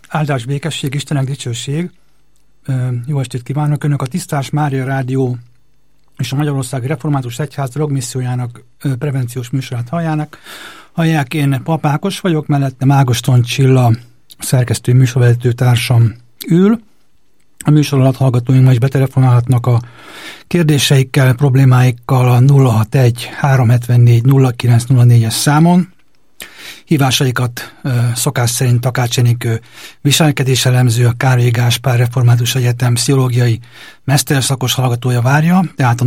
Áldás, békesség, Istennek dicsőség. Jó estét kívánok! Önök a Tisztás Mária Rádió és a Magyarországi Református Egyház drogmissziójának prevenciós műsorát hallják. Én Pap Ákos vagyok, mellettem Ágoston Csilla, szerkesztő műsorvezető társam ül. A műsor alatt hallgatóink ma is betelefonálhatnak a kérdéseikkel, problémáikkal a 061-374-0904-es számon. Hívásaikat szokás szerint Takács Enikő viselkedéselemző, a Károly Gáspár Református Egyetem pszichológiai mesterszakos hallgatója várja, tehát a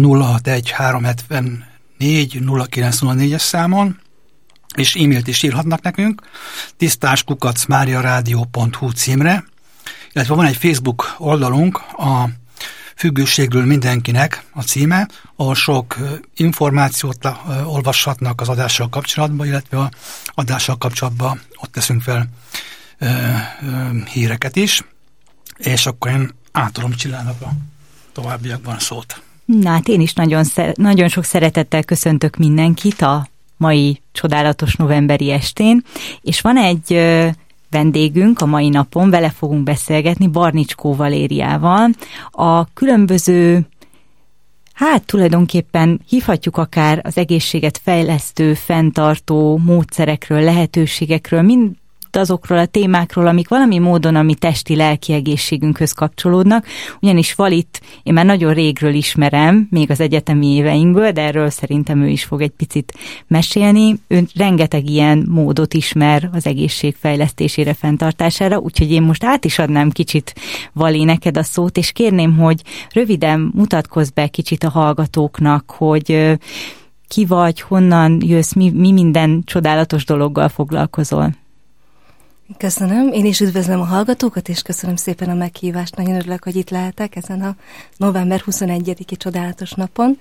061-374-0904-es számon, és e-mailt is írhatnak nekünk, tisztás@mariaradio.hu címre, illetve van egy Facebook oldalunk, a Függőségről mindenkinek a címe, ahol sok információt olvashatnak az adással kapcsolatban, illetve az adással kapcsolatban ott teszünk fel híreket is, és akkor én átadom Csillának a továbbiakban szót. Na hát én is nagyon sok szeretettel köszöntök mindenkit a mai csodálatos novemberi estén, és van egy vendégünk a mai napon, vele fogunk beszélgetni, Barnicskó Valériával. A különböző, tulajdonképpen hívhatjuk akár az egészséget fejlesztő, fenntartó módszerekről, lehetőségekről, mind azokról a témákról, amik valami módon a mi testi-lelki egészségünkhöz kapcsolódnak, ugyanis Valit én már nagyon régről ismerem, még az egyetemi éveinkből, de erről szerintem ő is fog egy picit mesélni. Ő rengeteg ilyen módot ismer az egészség fejlesztésére, fenntartására, úgyhogy én most át is adnám kicsit, Vali, neked a szót, és kérném, hogy röviden mutatkozz be kicsit a hallgatóknak, hogy ki vagy, honnan jössz, mi minden csodálatos dologgal foglalkozol. Köszönöm, én is üdvözlöm a hallgatókat, és köszönöm szépen a meghívást. Nagyon örülök, hogy itt lehetek ezen a november 21-i csodálatos napon.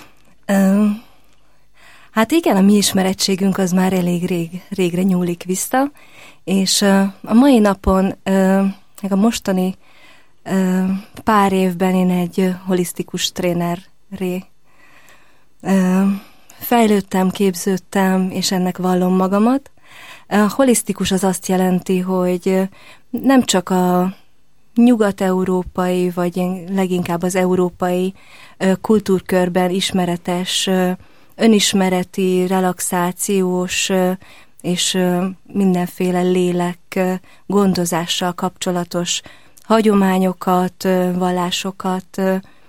Hát igen, a mi ismerettségünk az már elég régre nyúlik vissza, és a mai napon, meg a mostani pár évben én egy holisztikus trénerré fejlődtem, képződtem, és ennek vallom magamat. A holisztikus az azt jelenti, hogy nem csak a nyugat-európai, vagy leginkább az európai kultúrkörben ismeretes, önismereti, relaxációs és mindenféle lélek gondozással kapcsolatos hagyományokat, vallásokat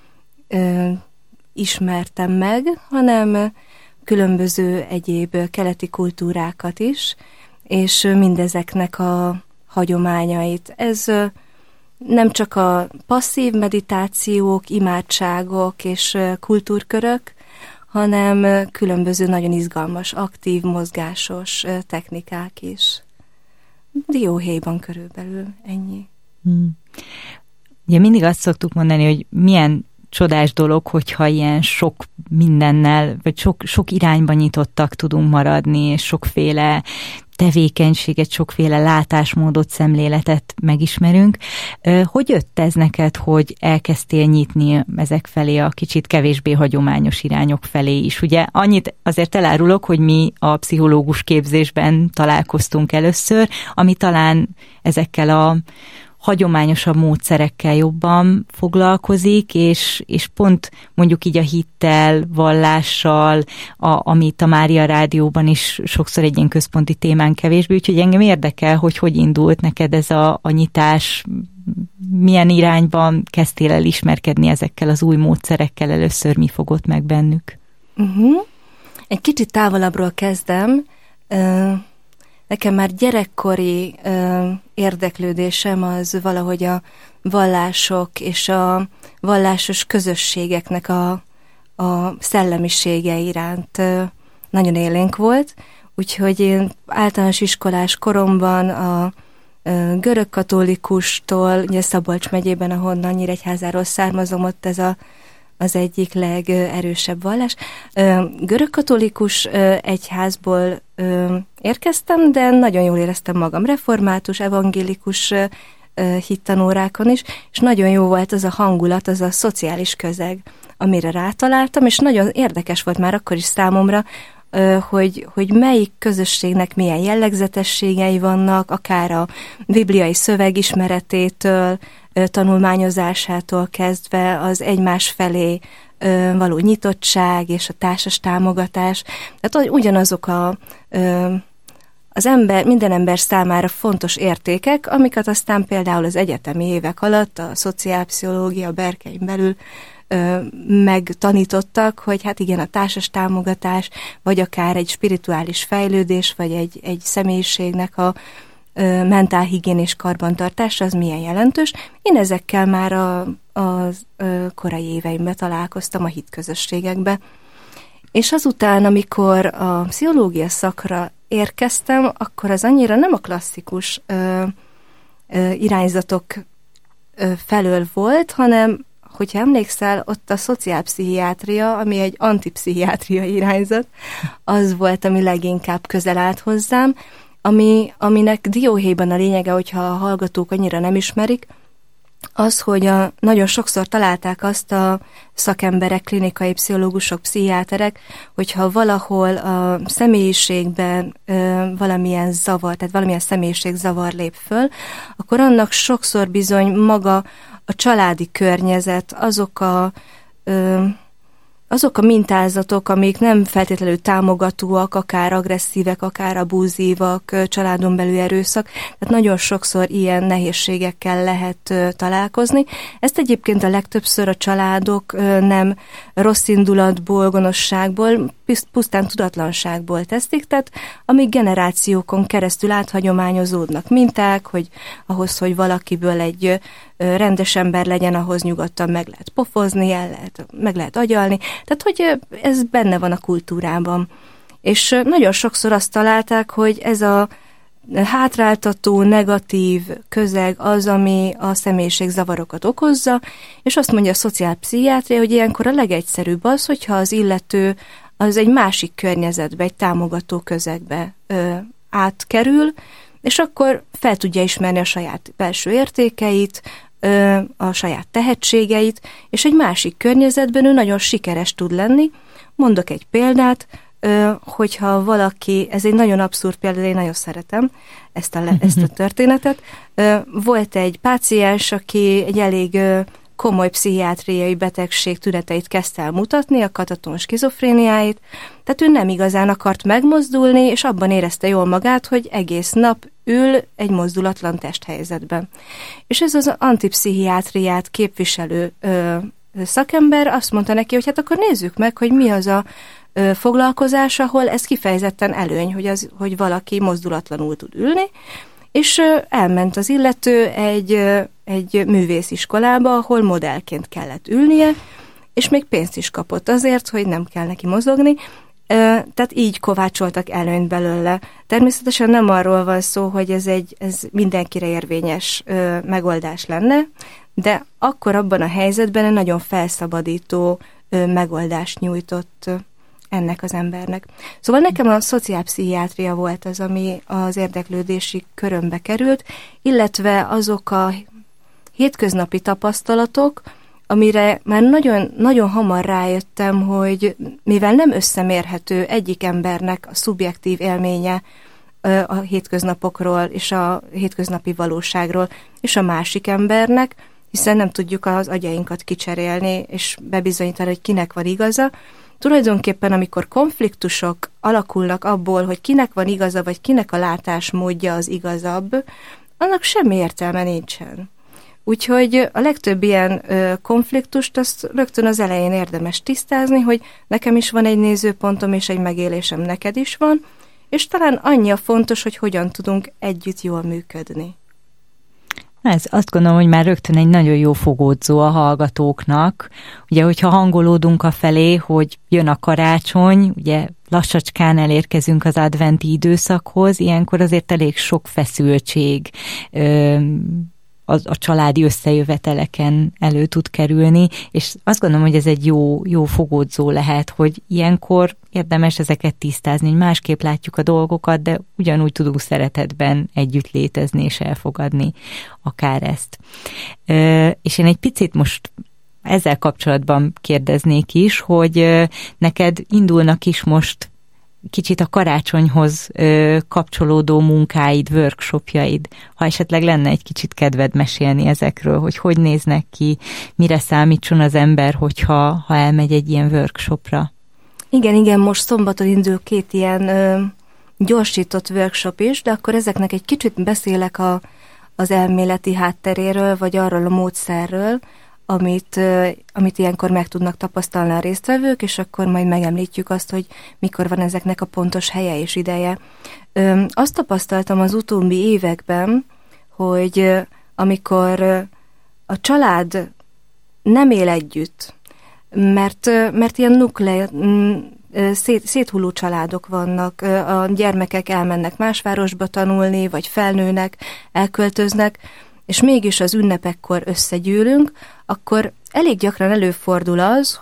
ismertem meg, hanem különböző egyéb keleti kultúrákat is, és mindezeknek a hagyományait. Ez nem csak a passzív meditációk, imádságok és kultúrkörök, hanem különböző nagyon izgalmas, aktív, mozgásos technikák is. Dióhéjban körülbelül ennyi. Ugye mindig azt szoktuk mondani, hogy milyen csodás dolog, hogyha ilyen sok mindennel, vagy sok irányba nyitottak tudunk maradni, és sokféle tevékenységet, sokféle látásmódot, szemléletet megismerünk. Hogy jött ez neked, hogy elkezdtél nyitni ezek felé, a kicsit kevésbé hagyományos irányok felé is? Ugye annyit azért elárulok, hogy mi a pszichológus képzésben találkoztunk először, ami talán ezekkel a hagyományosabb módszerekkel jobban foglalkozik, és pont mondjuk így a hittel, vallással, amit a Mária Rádióban is sokszor egy ilyen központi témán kevésbé, úgyhogy engem érdekel, hogy indult neked ez a nyitás, milyen irányban kezdtél el ismerkedni ezekkel az új módszerekkel, először mi fogott meg bennük? Egy kicsit távolabbról kezdem. Nekem már gyerekkori érdeklődésem az valahogy a vallások és a vallásos közösségeknek a szellemisége iránt nagyon élénk volt, úgyhogy én általános iskolás koromban a görögkatolikustól, ugye Szabolcs megyében, ahonnan Nyíregyházáról származom, ott ez az egyik legerősebb vallás. Görögkatolikus egyházból érkeztem, de nagyon jól éreztem magam református, evangélikus hittanórákon is, és nagyon jó volt az a hangulat, az a szociális közeg, amire rátaláltam, és nagyon érdekes volt már akkor is számomra hogy melyik közösségnek milyen jellegzetességei vannak, akár a bibliai szövegismeretétől, tanulmányozásától kezdve az egymás felé való nyitottság és a társas támogatás. Tehát ugyanazok az ember, minden ember számára fontos értékek, amiket aztán például az egyetemi évek alatt a szociálpszichológia berkein belül megtanítottak, hogy hát igen, a társas támogatás, vagy akár egy spirituális fejlődés, vagy egy személyiségnek a mentálhigiénés karbantartása, az milyen jelentős. Én ezekkel már a korai éveimben találkoztam a hitközösségekbe. És azután, amikor a pszichológia szakra érkeztem, akkor az annyira nem a klasszikus irányzatok felől volt, hanem, hogyha emlékszel, ott a szociálpszichiátria, ami egy antipszichiátriai irányzat, az volt, ami leginkább közel állt hozzám, aminek dióhéjban a lényege, hogyha a hallgatók annyira nem ismerik, az, hogy nagyon sokszor találták azt a szakemberek, klinikai pszichológusok, pszichiáterek, hogyha valahol a személyiségben valamilyen zavar, tehát valamilyen személyiségzavar lép föl, akkor annak sokszor bizony maga a családi környezet, azok a mintázatok, amik nem feltétlenül támogatóak, akár agresszívek, akár abúzívak, családon belül erőszak, tehát nagyon sokszor ilyen nehézségekkel lehet találkozni. Ezt egyébként a legtöbbször a családok nem rossz indulatból, gonoszságból, pusztán tudatlanságból teszik, tehát amíg generációkon keresztül áthagyományozódnak minták, hogy ahhoz, hogy valakiből egy rendes ember legyen, ahhoz nyugodtan meg lehet pofozni, meg lehet agyalni, tehát hogy ez benne van a kultúrában. És nagyon sokszor azt találták, hogy ez a hátráltató, negatív közeg az, ami a személyiségzavarokat okozza, és azt mondja a szociálpszichiátria, hogy ilyenkor a legegyszerűbb az, hogyha az illető az egy másik környezetbe, egy támogató közegbe átkerül, és akkor fel tudja ismerni a saját belső értékeit, a saját tehetségeit, és egy másik környezetben ő nagyon sikeres tud lenni. Mondok egy példát, hogyha valaki, ez egy nagyon abszurd példa, én nagyon szeretem ezt a történetet. Volt egy páciens, aki egy elég komoly pszichiátriai betegség tüneteit kezdte el mutatni, a kataton skizofréniáit, tehát ő nem igazán akart megmozdulni, és abban érezte jól magát, hogy egész nap ül egy mozdulatlan testhelyzetben. És ez az antipszichiátriát képviselő szakember azt mondta neki, hogy hát akkor nézzük meg, hogy mi az a foglalkozás, ahol ez kifejezetten előny, hogy valaki mozdulatlanul tud ülni, és elment az illető egy művésziskolába, ahol modellként kellett ülnie, és még pénzt is kapott azért, hogy nem kell neki mozogni, tehát így kovácsoltak előnyt belőle. Természetesen nem arról van szó, hogy ez mindenkire érvényes megoldás lenne, de akkor abban a helyzetben egy nagyon felszabadító megoldást nyújtott ennek az embernek. Szóval nekem a szociálpszichiátria volt az, ami az érdeklődési körömbe került, illetve azok a hétköznapi tapasztalatok, amire már nagyon, nagyon hamar rájöttem, hogy mivel nem összemérhető egyik embernek a szubjektív élménye a hétköznapokról és a hétköznapi valóságról, és a másik embernek, hiszen nem tudjuk az agyainkat kicserélni, és bebizonyítani, hogy kinek van igaza. Tulajdonképpen, amikor konfliktusok alakulnak abból, hogy kinek van igaza, vagy kinek a látásmódja az igazabb, annak semmi értelme nincsen. Úgyhogy a legtöbb ilyen konfliktust azt rögtön az elején érdemes tisztázni, hogy nekem is van egy nézőpontom és egy megélésem, neked is van, és talán annyi a fontos, hogy hogyan tudunk együtt jól működni. Ez azt gondolom, hogy már rögtön egy nagyon jó fogódzó a hallgatóknak. Ugye, hogyha hangolódunk afelé, hogy jön a karácsony, ugye lassacskán elérkezünk az adventi időszakhoz, ilyenkor azért elég sok feszültség a családi összejöveteleken elő tud kerülni, és azt gondolom, hogy ez egy jó fogódzó lehet, hogy ilyenkor érdemes ezeket tisztázni, hogy másképp látjuk a dolgokat, de ugyanúgy tudunk szeretetben együtt létezni és elfogadni akár ezt. És én egy picit most ezzel kapcsolatban kérdeznék is, hogy neked indulnak is most kicsit a karácsonyhoz kapcsolódó munkáid, workshopjaid, ha esetleg lenne egy kicsit kedved mesélni ezekről, hogy néznek ki, mire számítson az ember, ha elmegy egy ilyen workshopra. Igen, most szombaton indul 2 ilyen gyorsított workshop is, de akkor ezeknek egy kicsit beszélek az elméleti hátteréről, vagy arról a módszerről, amit ilyenkor meg tudnak tapasztalni a résztvevők, és akkor majd megemlítjük azt, hogy mikor van ezeknek a pontos helye és ideje. Azt tapasztaltam az utóbbi években, hogy amikor a család nem él együtt, mert ilyen széthulló családok vannak, a gyermekek elmennek más városba tanulni, vagy felnőnek, elköltöznek, és mégis az ünnepekkor összegyűlünk, akkor elég gyakran előfordul az,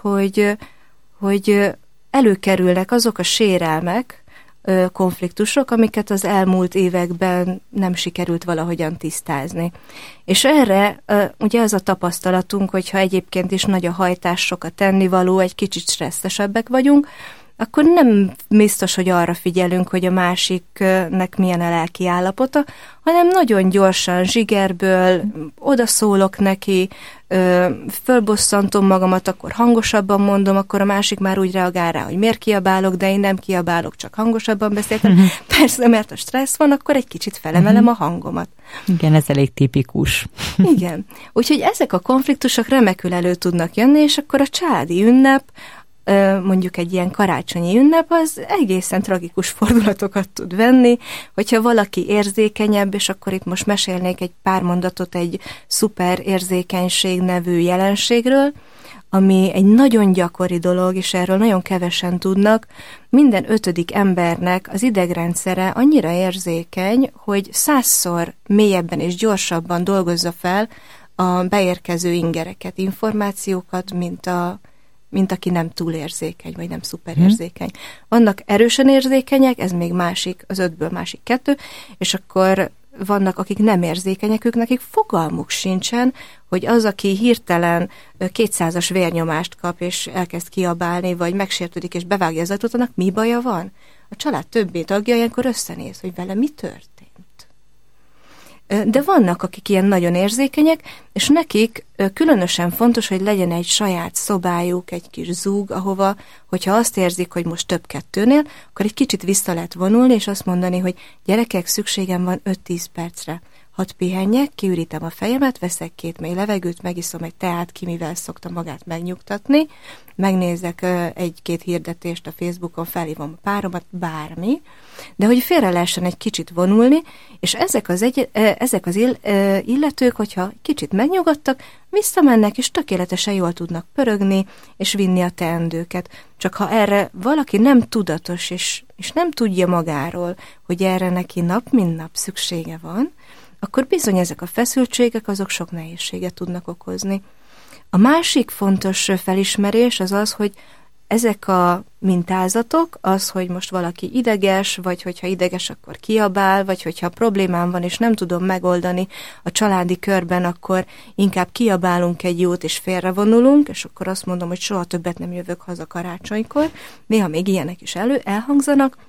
hogy előkerülnek azok a sérelmek, konfliktusok, amiket az elmúlt években nem sikerült valahogyan tisztázni. És erre ugye az a tapasztalatunk, hogyha egyébként is nagy a hajtás, sok a tennivaló, egy kicsit stresszesebbek vagyunk, akkor nem biztos, hogy arra figyelünk, hogy a másiknek milyen a lelki állapota, hanem nagyon gyorsan, zsigerből odaszólok neki, fölbosszantom magamat, akkor hangosabban mondom, akkor a másik már úgy reagál rá, hogy miért kiabálok, de én nem kiabálok, csak hangosabban beszéltem. Persze, mert a stressz van, akkor egy kicsit felemelem a hangomat. Igen, ez elég tipikus. Igen. Úgyhogy ezek a konfliktusok remekül elő tudnak jönni, és akkor a családi ünnep, mondjuk egy ilyen karácsonyi ünnep, az egészen tragikus fordulatokat tud venni, hogyha valaki érzékenyebb, és akkor itt most mesélnék egy pár mondatot egy szuper érzékenység nevű jelenségről, ami egy nagyon gyakori dolog, és erről nagyon kevesen tudnak. Minden 5. embernek az idegrendszere annyira érzékeny, hogy 100-szor mélyebben és gyorsabban dolgozza fel a beérkező ingereket, információkat, mint aki nem túl érzékeny, vagy nem szuperérzékeny. Vannak erősen érzékenyek, ez még másik, az 5-ből másik 2, és akkor vannak, akik nem érzékenyek, nekik fogalmuk sincsen, hogy az, aki hirtelen 200-as vérnyomást kap, és elkezd kiabálni, vagy megsértődik, és bevágja az ajtót, annak mi baja van? A család többi tagja ilyenkor összenéz, hogy vele mi történt. De vannak, akik ilyen nagyon érzékenyek, és nekik különösen fontos, hogy legyen egy saját szobájuk, egy kis zúg, ahova, hogyha azt érzik, hogy most több 2-nél, akkor egy kicsit vissza lehet vonulni, és azt mondani, hogy gyerekek, szükségem van 5-10 percre. Hadd pihenjek, kiürítem a fejemet, veszek 2 mély levegőt, megiszom egy teát, ki mivel szokta magát megnyugtatni, megnézek 1-2 hirdetést a Facebookon, felhívom a páromat, bármi, de hogy félre lehessen egy kicsit vonulni, és ezek az illetők, hogyha kicsit megnyugodtak, visszamennek, és tökéletesen jól tudnak pörögni, és vinni a teendőket. Csak ha erre valaki nem tudatos, és nem tudja magáról, hogy erre neki nap mint nap szüksége van, akkor bizony ezek a feszültségek, azok sok nehézséget tudnak okozni. A másik fontos felismerés az az, hogy ezek a mintázatok, az, hogy most valaki ideges, vagy hogyha ideges, akkor kiabál, vagy hogyha problémám van, és nem tudom megoldani a családi körben, akkor inkább kiabálunk egy jót, és félrevonulunk, és akkor azt mondom, hogy soha többet nem jövök haza karácsonykor, néha még ilyenek is elhangzanak,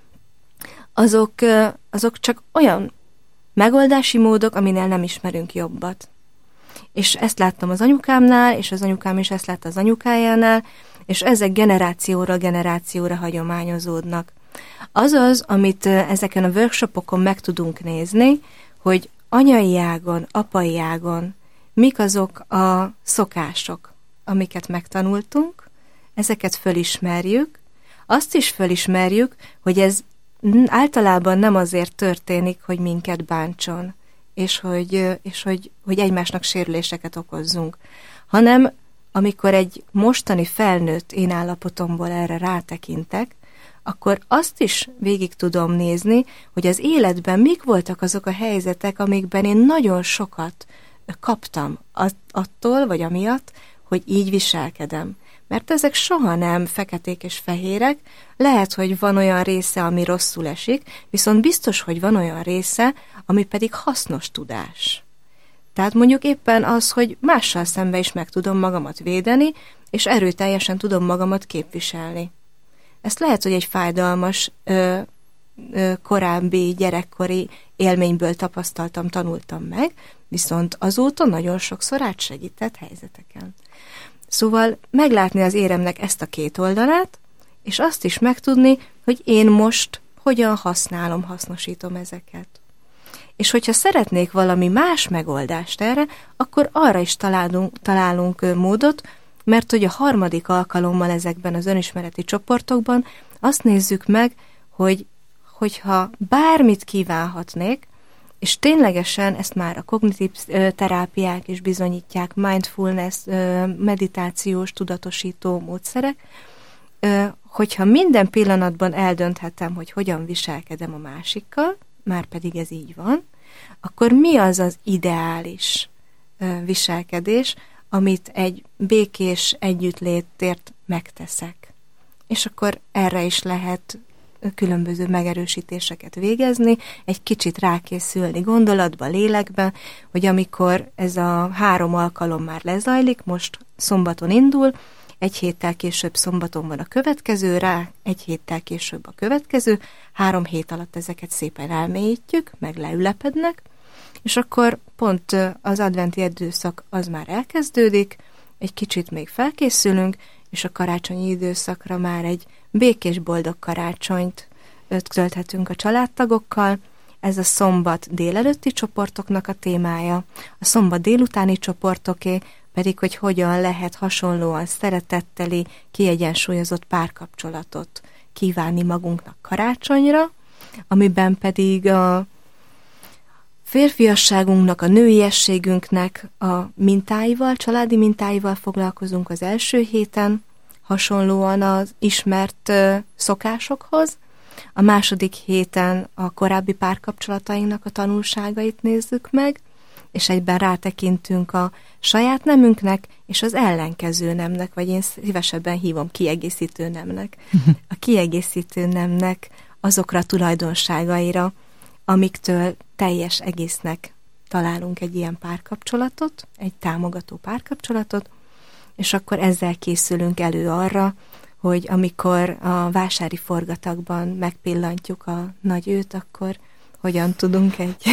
azok csak olyan megoldási módok, aminél nem ismerünk jobbat. És ezt láttam az anyukámnál, és az anyukám is ezt látta az anyukájánál, és ezek generációra hagyományozódnak. Azaz, amit ezeken a workshopokon meg tudunk nézni, hogy anyai ágon, apai ágon mik azok a szokások, amiket megtanultunk, ezeket fölismerjük, azt is fölismerjük, hogy ez általában nem azért történik, hogy minket bántson, és hogy egymásnak sérüléseket okozzunk, hanem amikor egy mostani felnőtt én állapotomból erre rátekintek, akkor azt is végig tudom nézni, hogy az életben mik voltak azok a helyzetek, amikben én nagyon sokat kaptam attól, vagy amiatt, hogy így viselkedem. Mert ezek soha nem feketék és fehérek, lehet, hogy van olyan része, ami rosszul esik, viszont biztos, hogy van olyan része, ami pedig hasznos tudás. Tehát mondjuk éppen az, hogy mással szembe is meg tudom magamat védeni, és erőteljesen tudom magamat képviselni. Ezt lehet, hogy egy fájdalmas korábbi gyerekkori élményből tapasztaltam, tanultam meg, viszont azóta nagyon sokszor átsegített helyzeteken. Szóval meglátni az éremnek ezt a két oldalát, és azt is megtudni, hogy én most hogyan hasznosítom ezeket. És hogyha szeretnék valami más megoldást erre, akkor arra is találunk módot, mert hogy a harmadik alkalommal ezekben az önismereti csoportokban azt nézzük meg, hogyha bármit kívánhatnék, és ténylegesen ezt már a kognitív terápiák is bizonyítják, mindfulness, meditációs, tudatosító módszerek, hogyha minden pillanatban eldönthetem, hogy hogyan viselkedem a másikkal, már pedig ez így van, akkor mi az az ideális viselkedés, amit egy békés együttlétért megteszek. És akkor erre is lehet különböző megerősítéseket végezni, egy kicsit rákészülni gondolatba, lélekbe, hogy amikor ez a 3 alkalom már lezajlik, most szombaton indul, egy héttel később szombaton van a következő, rá egy héttel később a következő, 3 hét alatt ezeket szépen elmélyítjük, meg leülepednek, és akkor pont az adventi időszak az már elkezdődik, egy kicsit még felkészülünk, és a karácsonyi időszakra már egy békés, boldog karácsonyt tölthetünk a családtagokkal. Ez a szombat délelőtti csoportoknak a témája, a szombat délutáni csoportoké pedig, hogy hogyan lehet hasonlóan szeretetteli, kiegyensúlyozott párkapcsolatot kívánni magunknak karácsonyra, amiben pedig a férfiasságunknak, a nőiességünknek a mintáival, családi mintáival foglalkozunk az első héten, hasonlóan az ismert szokásokhoz. A második héten a korábbi párkapcsolatainknak a tanulságait nézzük meg, és egyben rátekintünk a saját nemünknek és az ellenkező nemnek, vagy én szívesebben hívom kiegészítő nemnek. A kiegészítő nemnek azokra a tulajdonságaira, amiktől teljes egésznek találunk egy ilyen párkapcsolatot, egy támogató párkapcsolatot, és akkor ezzel készülünk elő arra, hogy amikor a vásári forgatagban megpillantjuk a nagy őt, akkor hogyan tudunk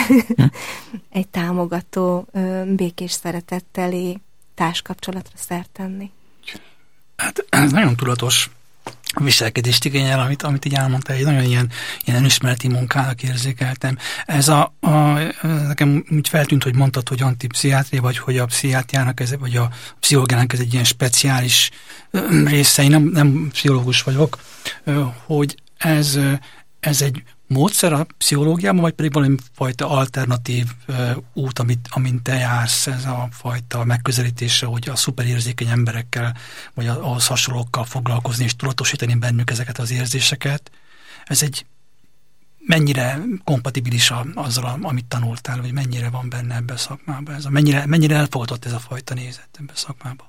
egy támogató, békés szeretetteli társkapcsolatra szert tenni. Hát ez nagyon tudatos viselkedést igényel, amit így elmondtál, egy nagyon ilyen önismereti munkának érzékeltem. Ez nekem úgy feltűnt, hogy mondtad, hogy antipszichiátria, vagy hogy a pszichiátriának, vagy a pszichológiának ez egy ilyen speciális része, én nem pszichológus vagyok, hogy ez egy módszer a pszichológiában, vagy pedig valami fajta alternatív út, amin te jársz, ez a fajta megközelítése, hogy a szuperérzékeny emberekkel, vagy ahhoz hasonlókkal foglalkozni, és tudatosítani bennük ezeket az érzéseket. Ez egy mennyire kompatibilis azzal, amit tanultál, vagy mennyire van benne ebben a szakmában? Mennyire elfogadott ez a fajta nézet ebben a szakmában?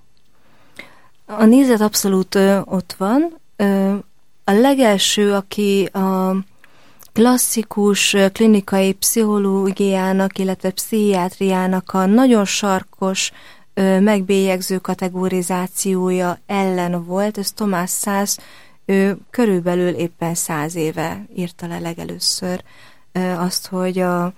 A nézet abszolút ott van. A legelső, aki a klasszikus klinikai pszichológiának, illetve pszichiátriának a nagyon sarkos, megbélyegző kategorizációja ellen volt, ez Thomas Szasz, ő körülbelül éppen 100 éve írta le legelőször azt, hogy a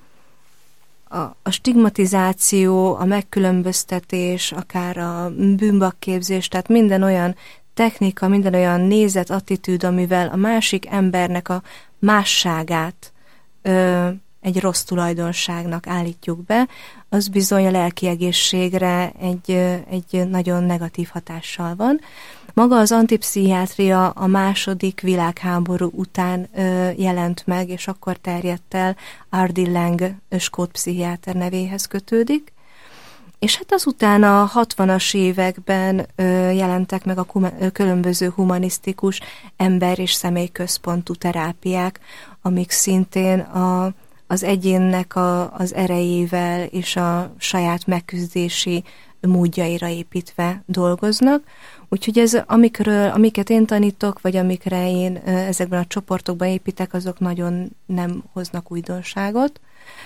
stigmatizáció, a megkülönböztetés, akár a bűnbakképzés, tehát minden olyan technika, minden olyan nézet, attitűd, amivel a másik embernek a másságát egy rossz tulajdonságnak állítjuk be, az bizony a lelki egészségre egy nagyon negatív hatással van. Maga az antipszichiátria a második világháború után jelent meg, és akkor terjedt el, Ardi Lang skót pszichiáter nevéhez kötődik. És hát azután a 60-as években jelentek meg a különböző humanisztikus ember- és személyközpontú terápiák, amik szintén az egyénnek az erejével és a saját megküzdési módjaira építve dolgoznak. Úgyhogy ez, amiket én tanítok, vagy amikre én ezekben a csoportokban építek, azok nagyon nem hoznak újdonságot.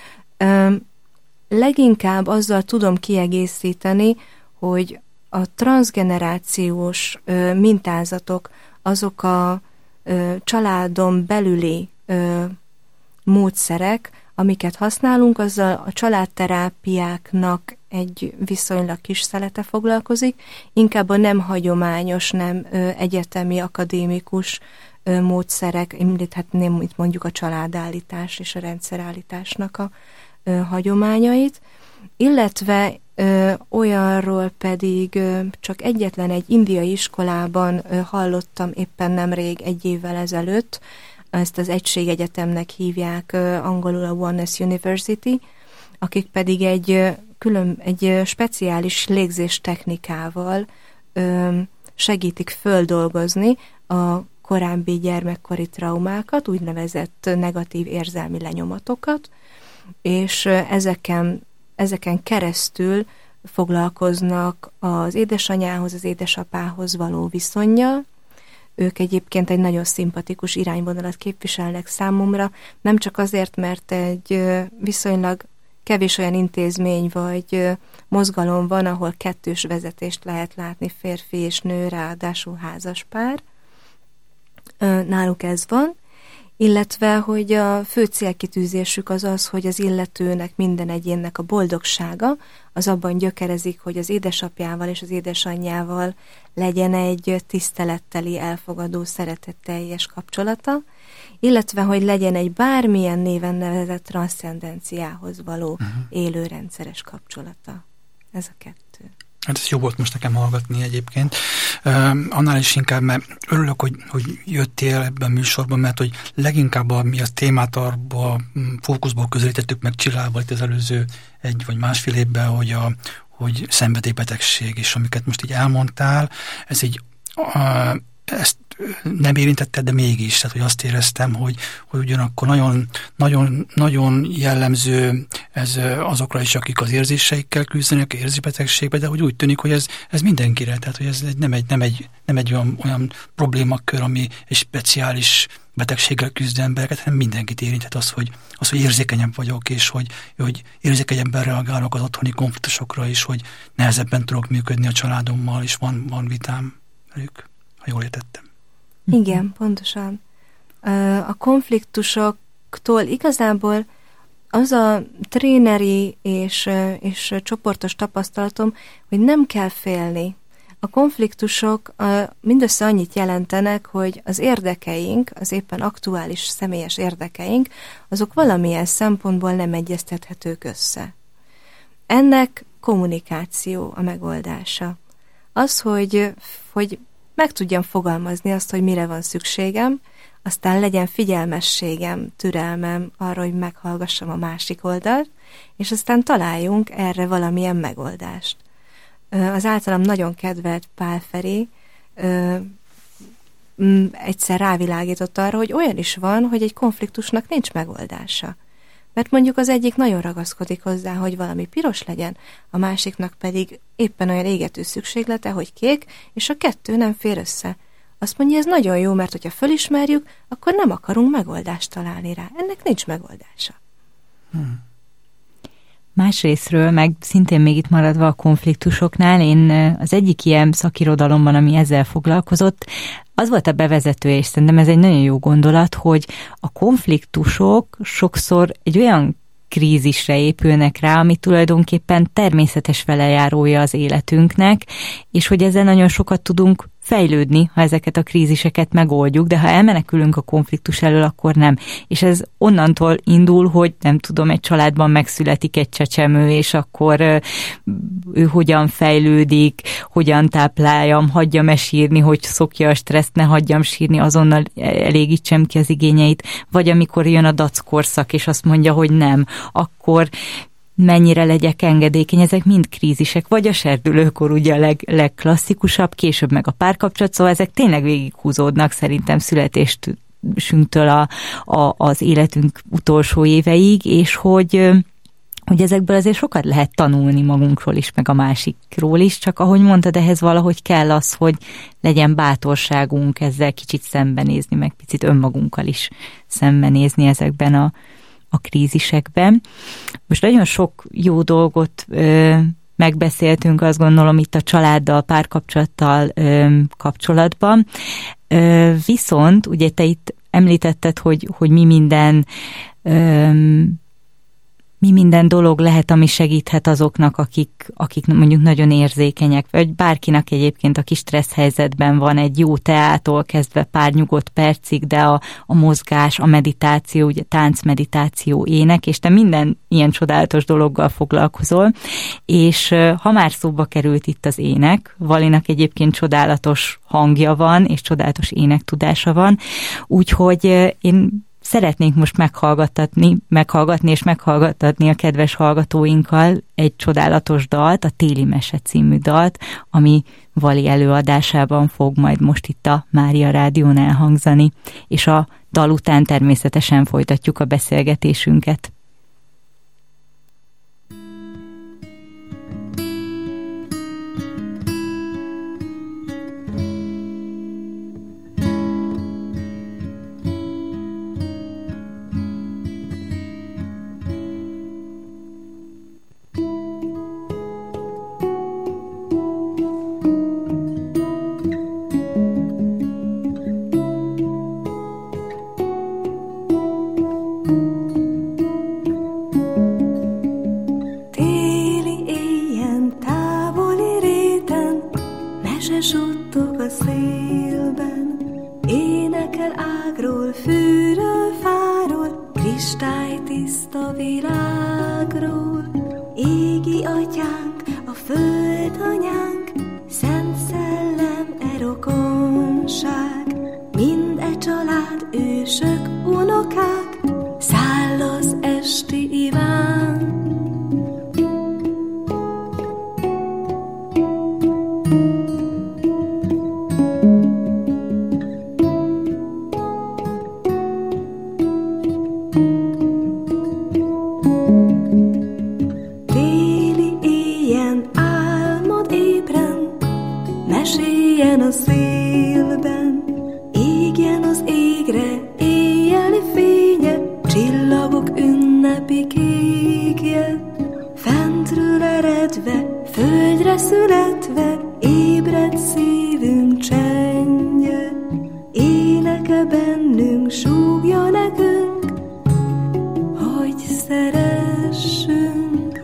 Leginkább azzal tudom kiegészíteni, hogy a transzgenerációs mintázatok azok a családon belüli módszerek, amiket használunk, azzal a családterápiáknak egy viszonylag kis szelete foglalkozik, inkább a nem hagyományos, nem egyetemi, akadémikus módszerek, említhetném itt mondjuk a családállítás és a rendszerállításnak a hagyományait, illetve olyanról pedig csak egyetlen egy indiai iskolában hallottam éppen nemrég, 1 évvel ezelőtt, ezt az Egységegyetemnek hívják, angolul a Oneness University, akik pedig egy speciális légzés technikával segítik földolgozni a korábbi gyermekkori traumákat, úgynevezett negatív érzelmi lenyomatokat, és ezeken keresztül foglalkoznak az édesanyához, az édesapához való viszonnyal. Ők egyébként egy nagyon szimpatikus irányvonalat képviselnek számomra, nem csak azért, mert egy viszonylag kevés olyan intézmény vagy mozgalom van, ahol 2 vezetést lehet látni, férfi és nő, ráadásul házaspár. Náluk ez van, illetve, hogy a fő célkitűzésük az az, hogy az illetőnek, minden egyénnek a boldogsága az abban gyökerezik, hogy az édesapjával és az édesanyjával legyen egy tiszteletteli, elfogadó, szeretetteljes kapcsolata, illetve, hogy legyen egy bármilyen néven nevezett transzcendenciához való élő rendszeres kapcsolata. Ez a 2. Hát ez jó volt most nekem hallgatni egyébként. Annál is inkább, mert örülök, hogy jöttél ebben a műsorban, mert hogy leginkább mi a témát arba fókuszból közelítettük meg Csillával itt az előző 1 vagy másfél évben, hogy szenvedélybetegség, és amiket most így elmondtál, ez így ezt nem érintette, de mégis, tehát hogy azt éreztem, hogy ugyanakkor nagyon jellemző ez azokra is, akik az érzéseikkel küzdenek, érzésbetegségbe, de hogy úgy tűnik, hogy ez mindenkire, tehát hogy ez nem egy olyan problémakör, ami egy speciális betegséggel küzd embereket, hanem mindenkit érintett az, hogy érzékenyebb vagyok, és hogy érzékenyebben reagálok az otthoni konfliktusokra is, hogy nehezebben tudok működni a családommal, és van vitám velük, ha jól értettem. Igen, pontosan. A konfliktusoktól igazából az a tréneri és csoportos tapasztalatom, hogy nem kell félni. A konfliktusok mindössze annyit jelentenek, hogy az érdekeink, az éppen aktuális személyes érdekeink, azok valamilyen szempontból nem egyeztethetők össze. Ennek kommunikáció a megoldása. Az, hogy meg tudjam fogalmazni azt, hogy mire van szükségem, aztán legyen figyelmességem, türelmem arra, hogy meghallgassam a másik oldalt, és aztán találjunk erre valamilyen megoldást. Az általam nagyon kedvelt Pál Feri egyszer rávilágított arra, hogy olyan is van, hogy egy konfliktusnak nincs megoldása. Mert mondjuk az egyik nagyon ragaszkodik hozzá, hogy valami piros legyen, a másiknak pedig éppen olyan égető szükséglete, hogy kék, és a 2 nem fér össze. Azt mondja, ez nagyon jó, mert hogyha fölismerjük, akkor nem akarunk megoldást találni rá. Ennek nincs megoldása. Másrésztről, meg szintén még itt maradva a konfliktusoknál, én az egyik ilyen szakirodalomban, ami ezzel foglalkozott, az volt a bevezető, és szerintem ez egy nagyon jó gondolat, hogy a konfliktusok sokszor egy olyan krízisre épülnek rá, ami tulajdonképpen természetes velejárója az életünknek, és hogy ezzel nagyon sokat tudunk fejlődni, ha ezeket a kríziseket megoldjuk, de ha elmenekülünk a konfliktus elől, akkor nem. És ez onnantól indul, hogy nem tudom, egy családban megszületik egy csecsemő, és akkor ő hogyan fejlődik, hogyan tápláljam, hagyjam-e sírni, hogy szokja a stresszt, ne hagyjam sírni, azonnal elégítsem ki az igényeit, vagy amikor jön a dackorszak, és azt mondja, hogy nem, akkor mennyire legyek engedékeny, ezek mind krízisek, vagy a serdülőkor ugye a legklasszikusabb, később meg a párkapcsolat, szóval ezek tényleg végighúzódnak szerintem születésünktől az életünk utolsó éveig, és hogy ezekből azért sokat lehet tanulni magunkról is, meg a másikról is, csak ahogy mondtad, ehhez valahogy kell az, hogy legyen bátorságunk ezzel kicsit szembenézni, meg picit önmagunkkal is szembenézni ezekben a krízisekben. Most nagyon sok jó dolgot megbeszéltünk, azt gondolom itt a családdal, párkapcsolattal kapcsolatban. Viszont ugye te itt említetted, hogy mi minden dolog lehet, ami segíthet azoknak, akik mondjuk nagyon érzékenyek, vagy bárkinek egyébként, aki stressz helyzetben van, egy jó teától kezdve pár nyugodt percig, de a mozgás, a meditáció, ugye táncmeditáció, ének, és te minden ilyen csodálatos dologgal foglalkozol, és ha már szóba került itt az ének, Valinak egyébként csodálatos hangja van, és csodálatos énektudása van, úgyhogy én szeretnénk most meghallgatni és meghallgattatni a kedves hallgatóinkkal egy csodálatos dalt, a Téli Mese című dalt, ami Vali előadásában fog majd most itt a Mária Rádión elhangzani, és a dal után természetesen folytatjuk a beszélgetésünket. Suttog a szélben, énekel ágról, fűről, fáról, kristálytiszta világról. Égi atyánk, a föld anyánk, szent szellem, rokonság, mind e család, ősök, unokák, száll az esti iván. Meséljen a szélben, égjen az égre, éjjeli fénye, csillagok ünnepi kékje. Fentről eredve, földre születve, ébred szívünk csendje. Éneke bennünk, súgja nekünk, hogy szeressünk.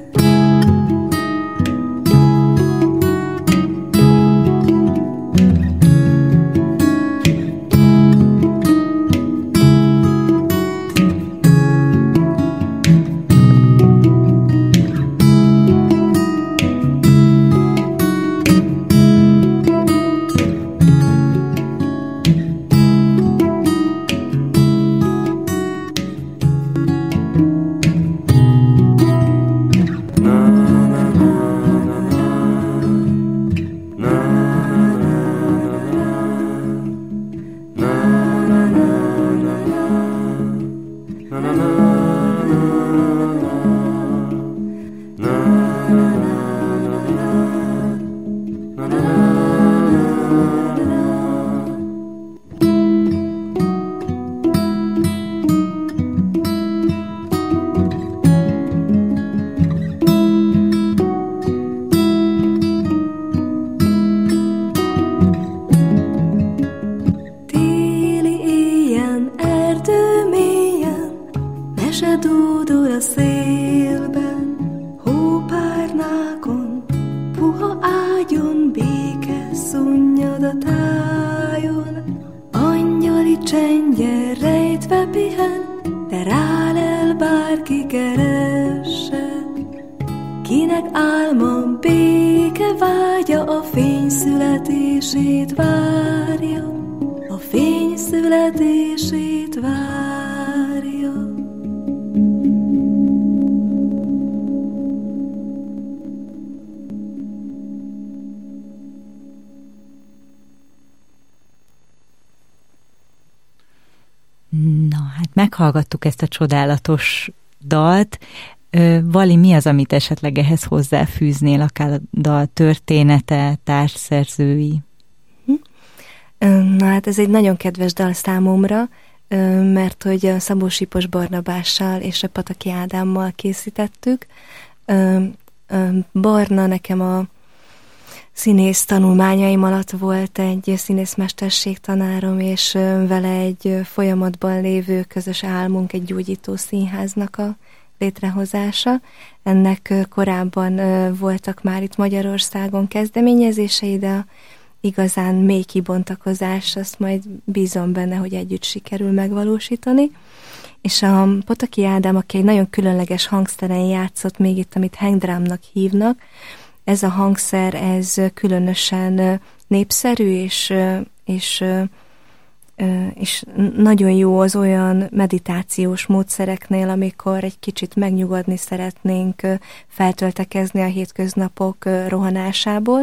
Meghallgattuk ezt a csodálatos dalt. Vali, mi az, amit esetleg ehhez hozzáfűznél, akár a dal története, társszerzői? Na hát ez egy nagyon kedves dal számomra, mert hogy a Szabó Sipos Barnabással és a Pataki Ádámmal készítettük. Barna nekem a színész tanulmányaim alatt volt egy színészmesterség tanárom, és vele egy folyamatban lévő közös álmunk egy gyógyító színháznak a létrehozása. Ennek korábban voltak már itt Magyarországon kezdeményezései, de igazán mély kibontakozás, azt majd bízom benne, hogy együtt sikerül megvalósítani. És a Potocki Ádám, aki egy nagyon különleges hangszeren játszott még itt, amit hangdrámnak hívnak, ez a hangszer, ez különösen népszerű, és nagyon jó az olyan meditációs módszereknél, amikor egy kicsit megnyugodni szeretnénk, feltöltekezni a hétköznapok rohanásából.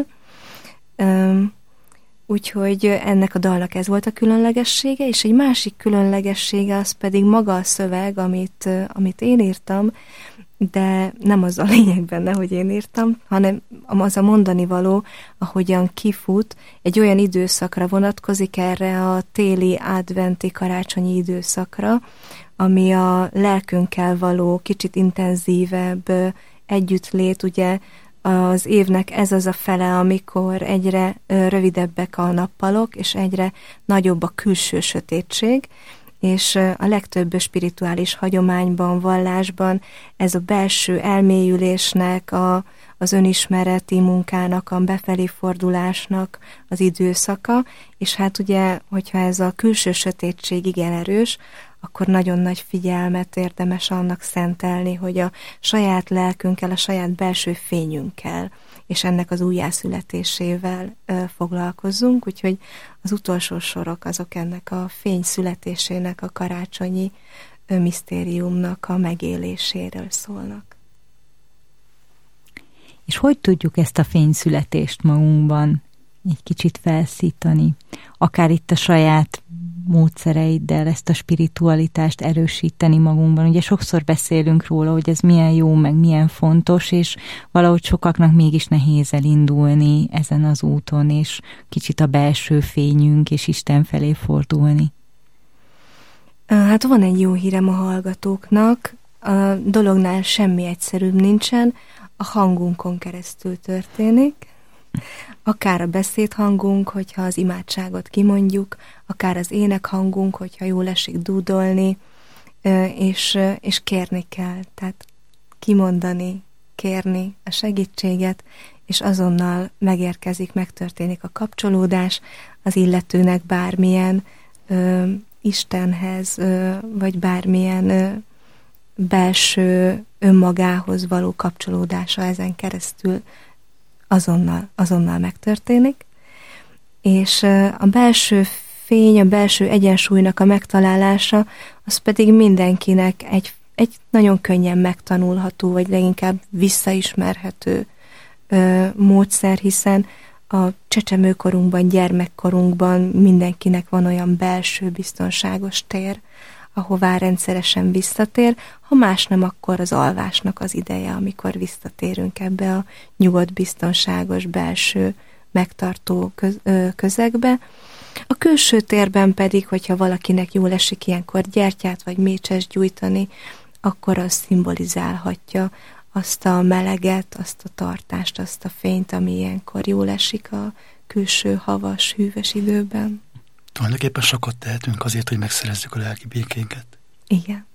Úgyhogy ennek a dalnak ez volt a különlegessége, és egy másik különlegessége az pedig maga a szöveg, amit én írtam, de nem az a lényeg benne, hogy én írtam, hanem az a mondani való, ahogyan kifut, egy olyan időszakra vonatkozik, erre a téli, adventi, karácsonyi időszakra, ami a lelkünkkel való kicsit intenzívebb együttlét, ugye az évnek ez az a fele, amikor egyre rövidebbek a nappalok, és egyre nagyobb a külső sötétség, és a legtöbb spirituális hagyományban, vallásban ez a belső elmélyülésnek, az önismereti munkának, a befelé fordulásnak az időszaka, és hát ugye, hogyha ez a külső sötétség igen erős, akkor nagyon nagy figyelmet érdemes annak szentelni, hogy a saját lelkünkkel, a saját belső fényünkkel, és ennek az újjászületésével foglalkozzunk, úgyhogy az utolsó sorok azok ennek a fény születésének, a karácsonyi misztériumnak a megéléséről szólnak. És hogy tudjuk ezt a fényszületést magunkban egy kicsit felszítani? Akár itt a saját módszereiddel ezt a spiritualitást erősíteni magunkban. Ugye sokszor beszélünk róla, hogy ez milyen jó, meg milyen fontos, és valahogy sokaknak mégis nehéz elindulni ezen az úton, és kicsit a belső fényünk és Isten felé fordulni. Hát van egy jó hírem a hallgatóknak, a dolognál semmi egyszerűbb nincsen, a hangunkon keresztül történik, akár a beszédhangunk, hogyha az imádságot kimondjuk, akár az énekhangunk, hogyha jól esik dúdolni, és kérni kell, tehát kimondani, kérni a segítséget, és azonnal megérkezik, megtörténik a kapcsolódás az illetőnek bármilyen Istenhez, vagy bármilyen belső önmagához való kapcsolódása ezen keresztül azonnal megtörténik. És a belső fény, a belső egyensúlynak a megtalálása, az pedig mindenkinek egy nagyon könnyen megtanulható, vagy leginkább visszaismerhető módszer, hiszen a csecsemőkorunkban, gyermekkorunkban mindenkinek van olyan belső biztonságos tér, ahová rendszeresen visszatér, ha más nem, akkor az alvásnak az ideje, amikor visszatérünk ebbe a nyugodt, biztonságos, belső, megtartó közegbe. A külső térben pedig, hogyha valakinek jól esik ilyenkor gyertyát vagy mécsest gyújtani, akkor az szimbolizálhatja azt a meleget, azt a tartást, azt a fényt, ami ilyenkor jól esik a külső havas, hűvös időben. Tulajdonképpen sokat tehetünk azért, hogy megszerezzük a lelki békénket. Igen.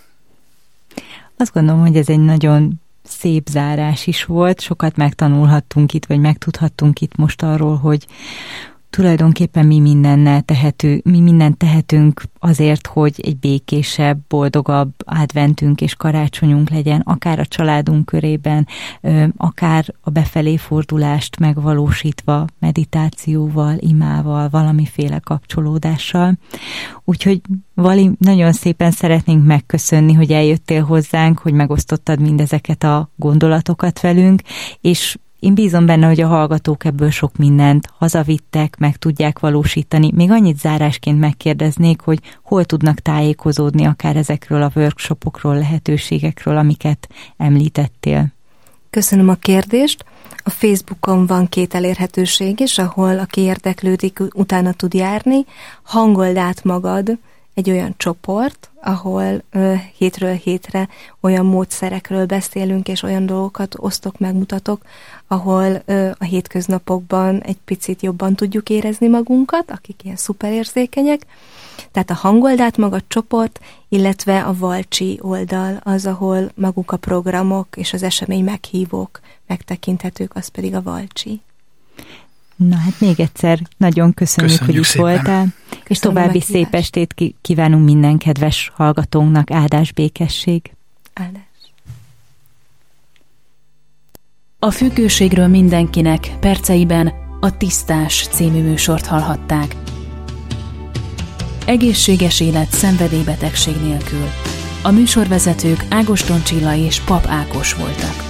Azt gondolom, hogy ez egy nagyon szép zárás is volt. Sokat megtanulhattunk itt, vagy megtudhattunk itt most arról, hogy tulajdonképpen mi mindent tehetünk azért, hogy egy békésebb, boldogabb adventünk és karácsonyunk legyen, akár a családunk körében, akár a befelé fordulást megvalósítva, meditációval, imával, valamiféle kapcsolódással. Úgyhogy Vali, nagyon szépen szeretnénk megköszönni, hogy eljöttél hozzánk, hogy megosztottad mindezeket a gondolatokat velünk, és én bízom benne, hogy a hallgatók ebből sok mindent hazavittek, meg tudják valósítani. Még annyit zárásként megkérdeznék, hogy hol tudnak tájékozódni akár ezekről a workshopokról, lehetőségekről, amiket említettél. Köszönöm a kérdést. A Facebookon van 2 elérhetőség is, ahol aki érdeklődik, utána tud járni. Hangold át magad, egy olyan csoport, ahol hétről hétre olyan módszerekről beszélünk, és olyan dolgokat osztok, megmutatok, ahol a hétköznapokban egy picit jobban tudjuk érezni magunkat, akik ilyen szuperérzékenyek. Tehát a Hangoldát maga csoport, illetve a Valcsi oldal az, ahol maguk a programok és az esemény meghívók megtekinthetők, az pedig a Valcsi. Na hát még egyszer nagyon köszönjük hogy itt voltál, és további szép estét kívánunk minden kedves hallgatónknak, áldás, békesség. Áldás. A függőségről mindenkinek perceiben a Tisztás című műsort hallhatták. Egészséges élet szenvedélybetegség nélkül. A műsorvezetők Ágoston Csilla és Pap Ákos voltak.